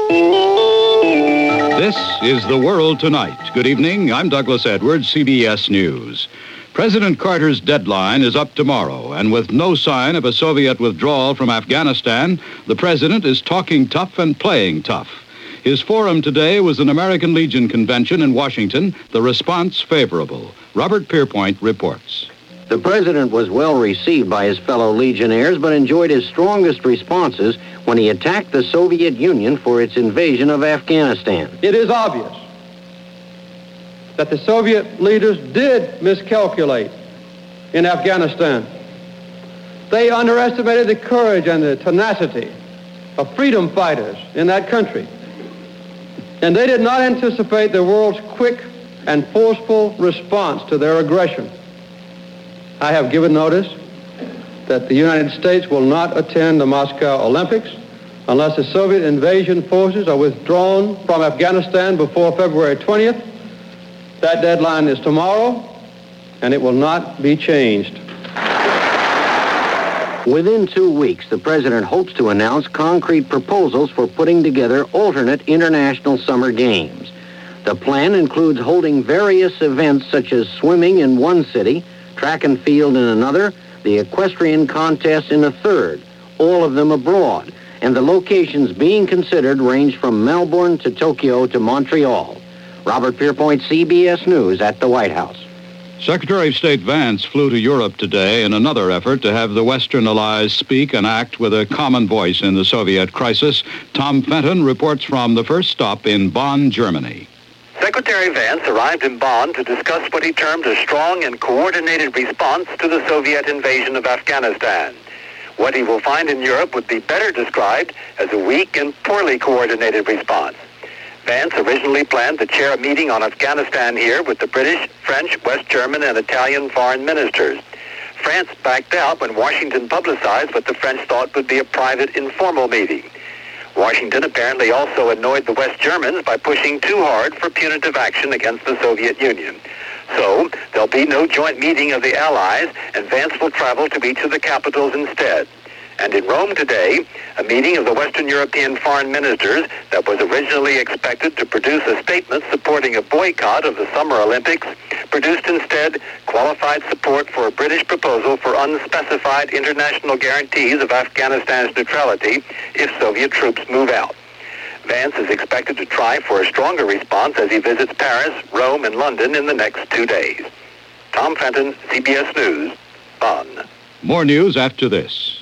This is The World Tonight. Good evening. I'm Douglas Edwards, CBS News. President Carter's deadline is up tomorrow, and with no sign of a Soviet withdrawal from Afghanistan, the president is talking tough and playing tough. His forum today was an American Legion convention in Washington, the response favorable. Robert Pierpoint reports. The president was well received by his fellow Legionnaires, but enjoyed his strongest responses when he attacked the Soviet Union for its invasion of Afghanistan. It is obvious that the Soviet leaders did miscalculate in Afghanistan. They underestimated the courage and the tenacity of freedom fighters in that country. And they did not anticipate the world's quick and forceful response to their aggression. I have given notice that the United States will not attend the Moscow Olympics unless the Soviet invasion forces are withdrawn from Afghanistan before February 20th. That deadline is tomorrow, and it will not be changed. Within 2 weeks, the president hopes to announce concrete proposals for putting together alternate international summer games. The plan includes holding various events such as swimming in one city, track and field in another, the equestrian contest in a third, all of them abroad, and the locations being considered range from Melbourne to Tokyo to Montreal. Robert Pierpoint, CBS News at the White House. Secretary of State Vance flew to Europe today in another effort to have the Western allies speak and act with a common voice in the Soviet crisis. Tom Fenton reports from the first stop in Bonn, Germany. Secretary Vance arrived in Bonn to discuss what he termed a strong and coordinated response to the Soviet invasion of Afghanistan. What he will find in Europe would be better described as a weak and poorly coordinated response. Vance originally planned to chair a meeting on Afghanistan here with the British, French, West German, and Italian foreign ministers. France backed out when Washington publicized what the French thought would be a private, informal meeting. Washington apparently also annoyed the West Germans by pushing too hard for punitive action against the Soviet Union. So, there'll be no joint meeting of the Allies, and Vance will travel to each of the capitals instead. And in Rome today, a meeting of the Western European foreign ministers that was originally expected to produce a statement supporting a boycott of the Summer Olympics produced instead qualified support for a British proposal for unspecified international guarantees of Afghanistan's neutrality if Soviet troops move out. Vance is expected to try for a stronger response as he visits Paris, Rome, and London in the next 2 days. Tom Fenton, CBS News, Bonn. More news after this.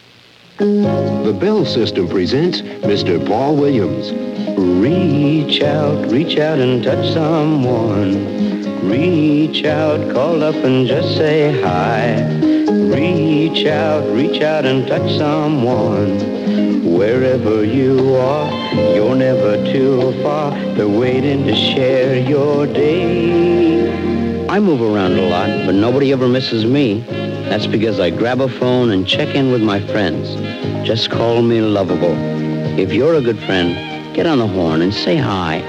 The Bell System presents Mr. Paul Williams. Reach out and touch someone. Reach out, call up and just say hi. Reach out and touch someone. Wherever you are, you're never too far. They're waiting to share your day. I move around a lot, but nobody ever misses me. That's because I grab a phone and check in with my friends. Just call me lovable. If you're a good friend, get on the horn and say hi.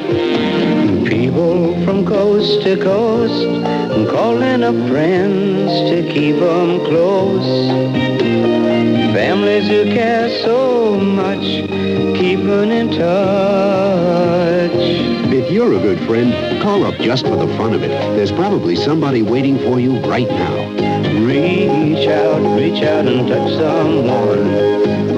People from coast to coast, calling up friends to keep them close. Families who care so much, keeping in touch. If you're a good friend, call up just for the fun of it. There's probably somebody waiting for you right now. Reach out and touch someone.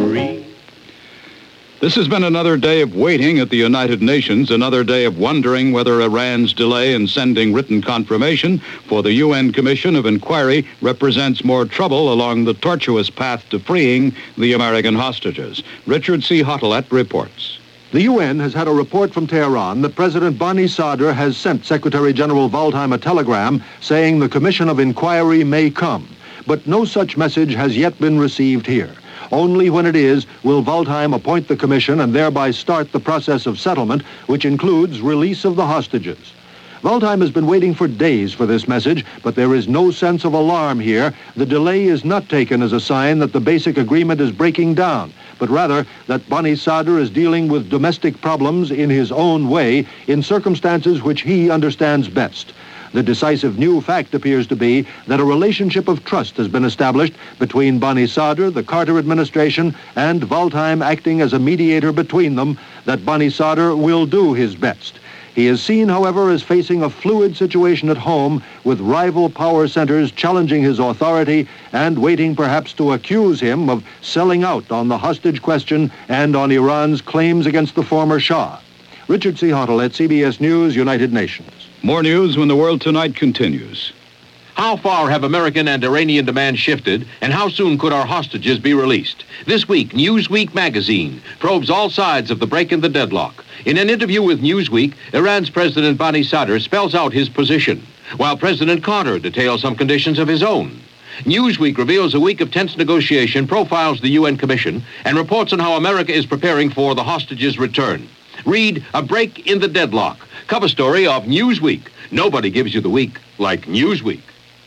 This has been another day of waiting at the United Nations, another day of wondering whether Iran's delay in sending written confirmation for the UN Commission of Inquiry represents more trouble along the tortuous path to freeing the American hostages. Richard C. Hottelet reports. The UN has had a report from Tehran that President Bani Sadr has sent Secretary General Waldheim a telegram saying the Commission of Inquiry may come. But no such message has yet been received here. Only when it is will Waldheim appoint the commission and thereby start the process of settlement, which includes release of the hostages. Waldheim has been waiting for days for this message, but there is no sense of alarm here. The delay is not taken as a sign that the basic agreement is breaking down, but rather that Bani Sadr is dealing with domestic problems in his own way, in circumstances which he understands best. The decisive new fact appears to be that a relationship of trust has been established between Bonnie Saader, the Carter administration, and Waldheim acting as a mediator between them, that Bonnie Saader will do his best. He is seen, however, as facing a fluid situation at home with rival power centers challenging his authority and waiting perhaps to accuse him of selling out on the hostage question and on Iran's claims against the former Shah. Richard C. Hottle at CBS News, United Nations. More news when the World Tonight continues. How far have American and Iranian demands shifted, and how soon could our hostages be released? This week, Newsweek magazine probes all sides of the break in the deadlock. In an interview with Newsweek, Iran's President Bonnie Saader spells out his position, while President Carter details some conditions of his own. Newsweek reveals a week of tense negotiation, profiles the UN Commission, and reports on how America is preparing for the hostages' return. Read A Break in the Deadlock, cover story of Newsweek. Nobody gives you the week like Newsweek.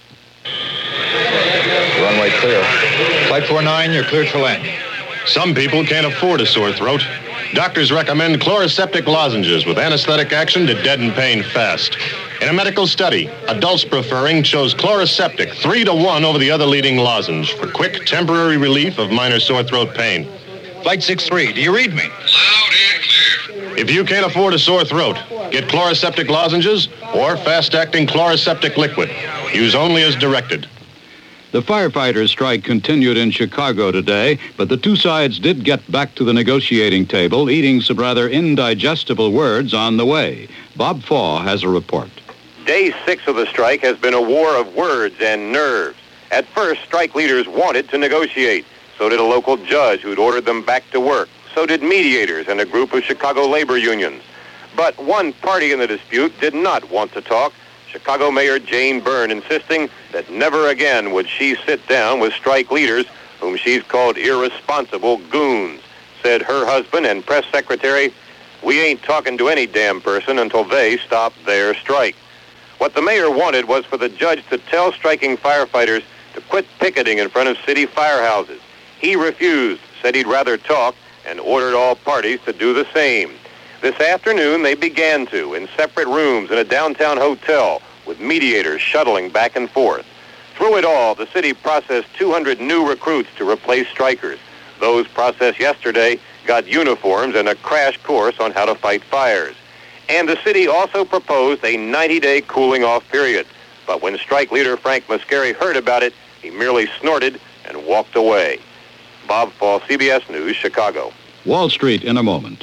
Runway clear. Flight 49, you're cleared for landing. Some people can't afford a sore throat. Doctors recommend chloroseptic lozenges with anesthetic action to deaden pain fast. In a medical study, adults preferring chose chloroseptic 3-to-1 over the other leading lozenge for quick, temporary relief of minor sore throat pain. Flight 63, do you read me? Loud and clear. If you can't afford a sore throat, get chloroseptic lozenges or fast-acting chloroseptic liquid. Use only as directed. The firefighters' strike continued in Chicago today, but the two sides did get back to the negotiating table, eating some rather indigestible words on the way. Bob Faw has a report. Day 6 of the strike has been a war of words and nerves. At first, strike leaders wanted to negotiate. So did a local judge who'd ordered them back to work. So did mediators and a group of Chicago labor unions. But one party in the dispute did not want to talk. Chicago Mayor Jane Byrne insisting that never again would she sit down with strike leaders whom she's called irresponsible goons. Said her husband and press secretary, "We ain't talking to any damn person until they stop their strike." What the mayor wanted was for the judge to tell striking firefighters to quit picketing in front of city firehouses. He refused, said he'd rather talk, and ordered all parties to do the same. This afternoon, they began to, in separate rooms in a downtown hotel, with mediators shuttling back and forth. Through it all, the city processed 200 new recruits to replace strikers. Those processed yesterday got uniforms and a crash course on how to fight fires. And the city also proposed a 90-day cooling-off period. But when strike leader Frank Muscari heard about it, he merely snorted and walked away. Bob Fall, CBS News, Chicago. Wall Street in a moment.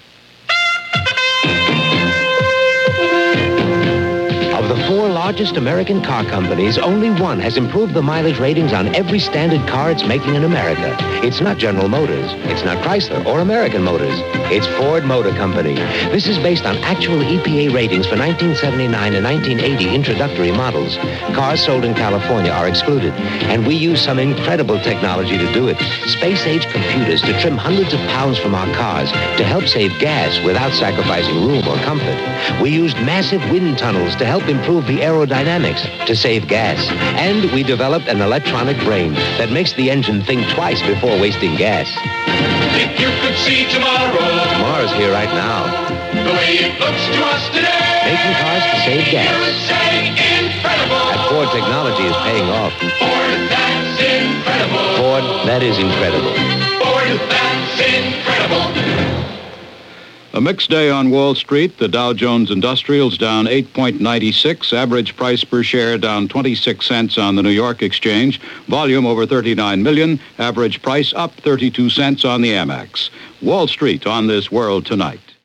Of the 4 largest American car companies, only one has improved the mileage ratings on every standard car it's making in America. It's not General Motors, it's not Chrysler or American Motors. It's Ford Motor Company. This is based on actual EPA ratings for 1979 and 1980 introductory models. Cars sold in California are excluded, and we use some incredible technology to do it. Space-age computers to trim hundreds of pounds from our cars to help save gas without sacrificing room or comfort. We used massive wind tunnels to help improve the aerodynamics to save gas. And we developed an electronic brain that makes the engine think twice before wasting gas. If you could see tomorrow. Tomorrow's here right now. The way it looks to us today. Making cars to save gas. You would say incredible. At Ford, technology is paying off. Ford, that's incredible. Ford, that is incredible. Ford, that's incredible. A mixed day on Wall Street. The Dow Jones Industrials down 8.96. Average price per share down 26 cents on the New York Exchange. Volume over 39 million. Average price up 32 cents on the Amex. Wall Street on this World Tonight.